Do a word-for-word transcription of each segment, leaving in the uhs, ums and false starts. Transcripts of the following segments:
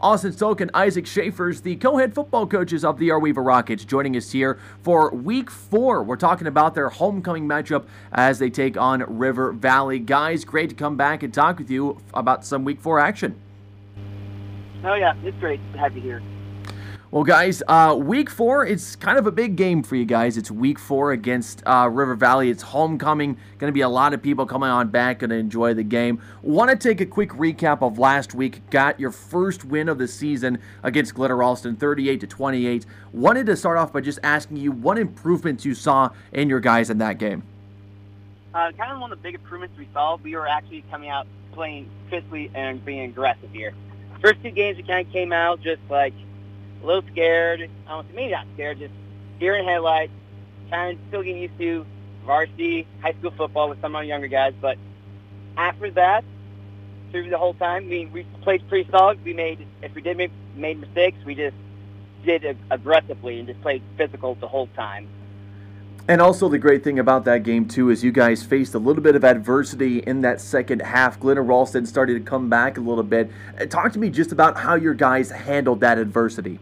Austin Stoke and Isaac Schaefers, the co-head football coaches of the Arweeva Rockets, joining us here for week four. We're talking about their homecoming matchup as they take on River Valley. Guys, great to come back and talk with you about some week four action. Oh, yeah, it's great to have you here. Well, guys, uh, week four, it's kind of a big game for you guys. It's week four against uh, River Valley. It's homecoming. Going to be a lot of people coming on back, going to enjoy the game. Want to take a quick recap of last week. Got your first win of the season against Glitter Ralston, thirty-eight to twenty-eight. Wanted to start off by just asking you what improvements you saw in your guys in that game. Uh, kind of one of the big improvements we saw, we were actually coming out playing physically and being aggressive here. First two games, we kind of came out just like a little scared. I don't maybe not scared, just deer in headlights, kind of still getting used to varsity, high school football with some of our younger guys. But after that, through the whole time, we, we played pretty solid. We made, if we did make made mistakes, we just did it aggressively and just played physical the whole time. And also the great thing about that game, too, is you guys faced a little bit of adversity in that second half. Glitter Ralston started to come back a little bit. Talk to me just about how your guys handled that adversity.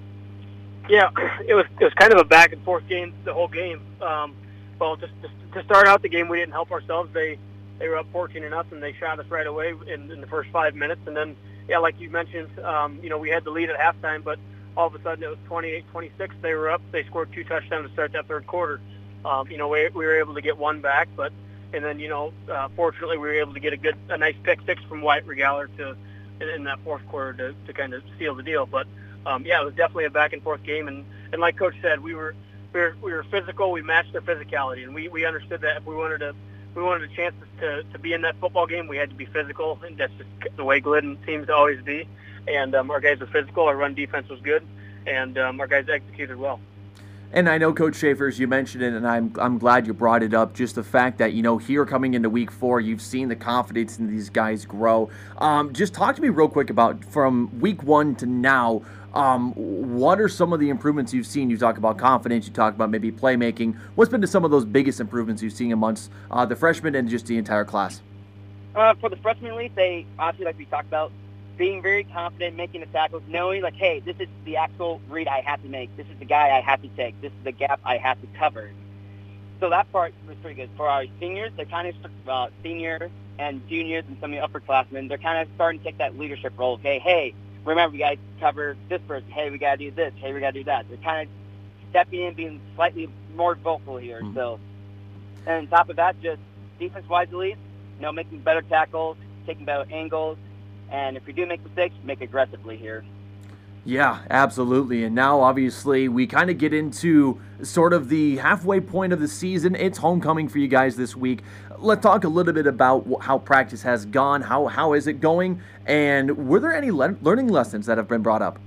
Yeah, it was it was kind of a back and forth game the whole game. Um, well, just, just to start out the game, we didn't help ourselves. They they were up fourteen to nothing. They shot us right away in, in the first five minutes, and then yeah, like you mentioned, um, you know, we had the lead at halftime, but all of a sudden it was twenty-eight twenty-six. They were up. They scored two touchdowns to start that third quarter. Um, you know, we, we were able to get one back, but and then you know, uh, fortunately, we were able to get a good a nice pick six from Wyatt Regaller to in, in that fourth quarter to, to kind of seal the deal, but. Um, yeah, it was definitely a back and forth game, and, and like Coach said, we were we were we were physical. We matched their physicality, and we, we understood that if we wanted to we wanted a chance to to be in that football game, we had to be physical, and that's just the way Glidden seems to always be. And um, our guys were physical. Our run defense was good, and um, our guys executed well. And I know, Coach Schaefers, you mentioned it, and I'm I'm glad you brought it up, just the fact that, you know, here coming into week four, you've seen the confidence in these guys grow. Um, just talk to me real quick about, from week one to now, um, what are some of the improvements you've seen? You talk about confidence, you talk about maybe playmaking. What's been some of those biggest improvements you've seen amongst uh, the freshmen and just the entire class? Uh, for the freshman elite, they, obviously, like we talked about, being very confident, making the tackles, knowing like, hey, this is the actual read I have to make. This is the guy I have to take. This is the gap I have to cover. So that part was pretty good. For our seniors, they're kind of uh, senior and juniors and some of the upperclassmen, they're kind of starting to take that leadership role. Okay, hey, remember, we got to cover this person. Hey, we got to do this. Hey, we got to do that. They're kind of stepping in, being slightly more vocal here. Mm-hmm. So, and on top of that, just defense-wise elite, you know, making better tackles, taking better angles. And if we do make mistakes, make aggressively here. Yeah, absolutely. And now, obviously, we kind of get into sort of the halfway point of the season. It's homecoming for you guys this week. Let's talk a little bit about how practice has gone. How How is it going? And were there any le- learning lessons that have been brought up?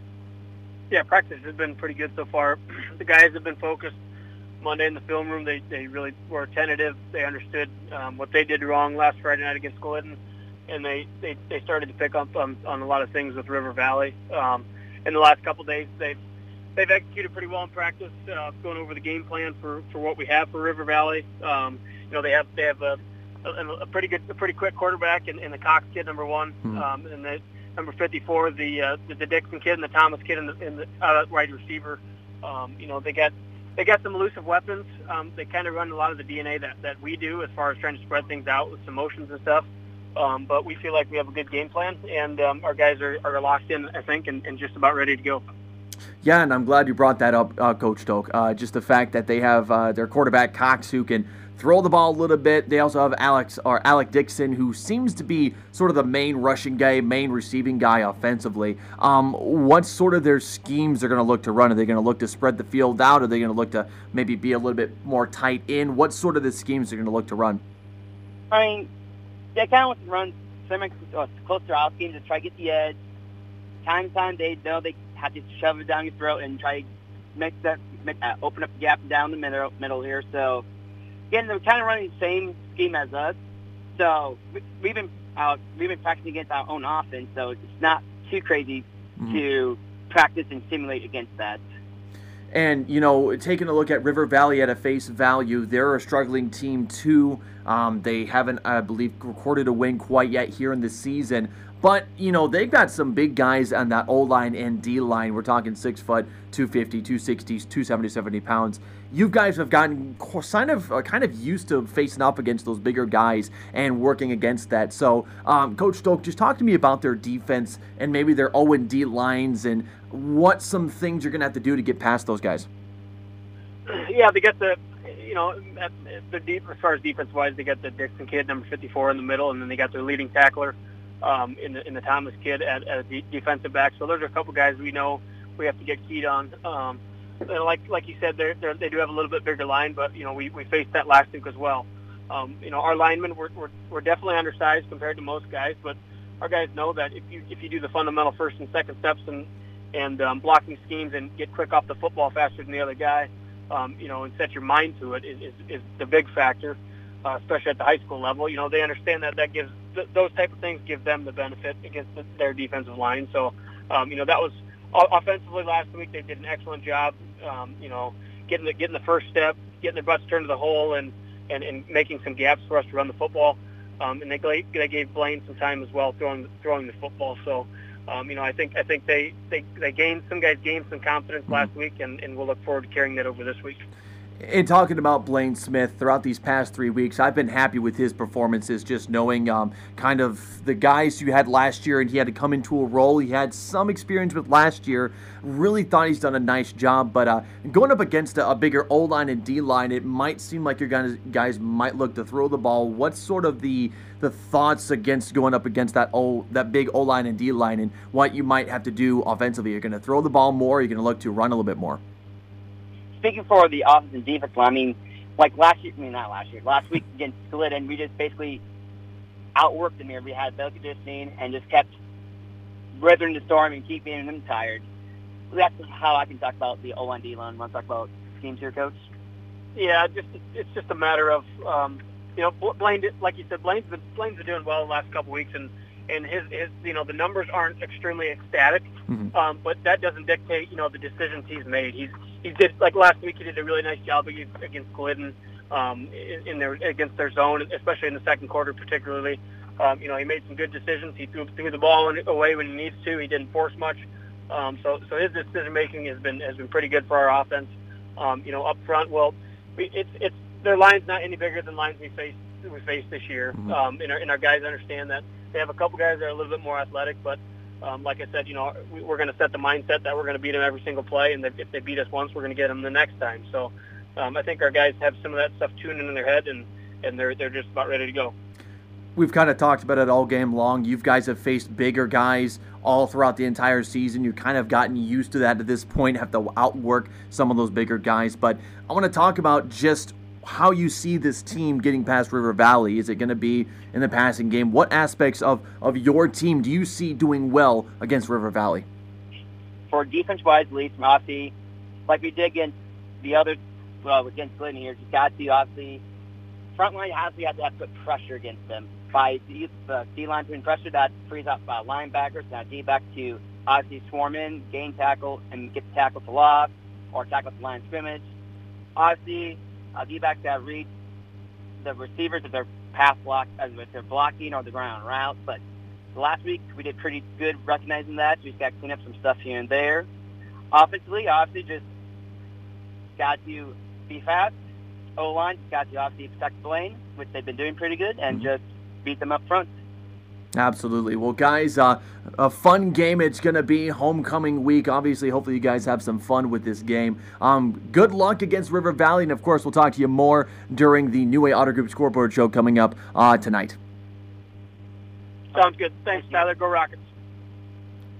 Yeah, practice has been pretty good so far. The guys have been focused. Monday in the film room, they, they really were attentive. They understood um, what they did wrong last Friday night against Glidden. And they, they, they started to pick up on, on a lot of things with River Valley. Um, in the last couple of days, they've they've executed pretty well in practice, uh, going over the game plan for, for what we have for River Valley. Um, you know, they have they have a, a, a pretty good, a pretty quick quarterback in, in the Cox kid, number one, mm-hmm. um, and the number fifty-four, the, uh, the the Dixon kid, and the Thomas kid in the in the uh, wide receiver. Um, you know, they got they got some elusive weapons. Um, they kind of run a lot of the D N A that, that we do as far as trying to spread things out with some motions and stuff. Um, but we feel like we have a good game plan, and um, our guys are, are locked in, I think, and, and just about ready to go. Yeah, and I'm glad you brought that up, uh, Coach Stoke. Uh, just the fact that they have uh, their quarterback Cox, who can throw the ball a little bit. They also have Alex or Alec Dixon, who seems to be sort of the main rushing guy, main receiving guy offensively. Um, what sort of their schemes they're going to look to run? Are they going to look to spread the field out? Are they going to look to maybe be a little bit more tight in? What sort of the schemes they're going to look to run? I mean, they kind of want to run similar uh, close to our schemes to try to get the edge. Time to time, they know they have to shove it down your throat and try to make that make, uh, open up the gap down the middle middle here. So again, they're kind of running the same scheme as us. So we, we've been out, we've been practicing against our own offense. So it's not too crazy mm-hmm. to practice and simulate against that. And, you know, taking a look at River Valley at a face value, they're a struggling team too. Um, they haven't, I believe, recorded a win quite yet here in the season. But, you know, they've got some big guys on that O-line and D-line. We're talking six foot, two fifty, two sixty, two seventy, seventy pounds. You guys have gotten kind of uh, kind of used to facing up against those bigger guys and working against that. So, um, Coach Stoke, just talk to me about their defense and maybe their O and D lines and what some things you're going to have to do to get past those guys. Yeah, they get the, you know, at the deep, as far as defense-wise, they got the Dixon kid, number fifty-four, in the middle, and then they got their leading tackler um, in, the, in the Thomas kid at, at a defensive back. So those are a couple guys we know we have to get keyed on. Um, like like you said, they're, they're, they do have a little bit bigger line, but, you know, we, we faced that last week as well. Um, you know, our linemen, we're, we're, we're definitely undersized compared to most guys, but our guys know that if you if you do the fundamental first and second steps and, and um, blocking schemes and get quick off the football faster than the other guy, Um, you know, and set your mind to it is, is, is the big factor, uh, especially at the high school level. You know, they understand that that gives th- those type of things give them the benefit against the, their defensive line. So, um, you know, that was offensively last week. They did an excellent job. Um, you know, getting the getting the first step, getting their butts turned to the hole, and, and, and making some gaps for us to run the football. Um, and they they gave Blaine some time as well throwing throwing the football. So. Um, you know, I think I think they, they, they gained some guys gained some confidence last week, and, and we'll look forward to carrying that over this week. In talking about Blaine Smith throughout these past three weeks, I've been happy with his performances, just knowing um, kind of the guys you had last year, and he had to come into a role he had some experience with last year. Really thought he's done a nice job, but uh, going up against a, a bigger O-line and D-line, it might seem like your guys, guys might look to throw the ball. What's sort of the the thoughts against going up against that O that big O-line and D-line, and what you might have to do offensively? You're going to throw the ball more, or you're going to look to run a little bit more? Speaking for the offense and defense line, I mean, like last year, I mean, not last year, last week against Glidden, we just basically outworked them here. We had bell conditioning and just kept weathering the storm and keeping them tired. That's how I can talk about the O and D line. Want to talk about schemes here, Coach? Yeah, just it's just a matter of, um, you know, Blaine, like you said, Blaine's been, Blaine's been doing well the last couple weeks, and, and his, his, you know, the numbers aren't extremely ecstatic, mm-hmm. um, but that doesn't dictate, you know, the decisions he's made. He's He did, like last week, he did a really nice job against Glidden um, in, in their against their zone, especially in the second quarter, particularly. Um, you know, he made some good decisions. He threw, threw the ball away when he needs to. He didn't force much. Um, so, so his decision making has been has been pretty good for our offense. Um, you know, up front, well, we, it's it's their line's not any bigger than lines we faced we faced this year. Mm-hmm. Um, and our and our guys understand that. They have a couple guys that are a little bit more athletic, but. Um, like I said, you know, we, we're going to set the mindset that we're going to beat them every single play, and that if they beat us once, we're going to get them the next time. So um, I think our guys have some of that stuff tuned in their head, and, and they're they're just about ready to go. We've kind of talked about it all game long. You guys have faced bigger guys all throughout the entire season. You've kind of gotten used to that at this point, have to outwork some of those bigger guys. But I want to talk about just how you see this team getting past River Valley. Is it going to be in the passing game? What aspects of, of your team do you see doing well against River Valley? For defense-wise, at least, obviously, like we did against the other, well, against Glidden here, just got to, obviously, front line, obviously, have to have to put pressure against them. By the uh, D-line putting pressure, that frees up uh, linebackers, now D-back to obviously swarm in, gain tackle, and get the tackle to loss, or tackle to line of scrimmage. Obviously, Uh, D-backs that read the receivers if they're pass block, as if they're blocking or the ground route. But last week we did pretty good recognizing that. We just got to clean up some stuff here and there. Offensively, obviously, just got to be fast. O-line just got to obviously protect the lane, which they've been doing pretty good, and just beat them up front. Absolutely. Well, guys, uh, a fun game it's going to be homecoming week. Obviously, hopefully you guys have some fun with this game. Um, good luck against River Valley, and, of course, we'll talk to you more during the New Way Auto Group Scoreboard Show coming up uh, tonight. Sounds good. Thanks, Tyler. Go Rockets.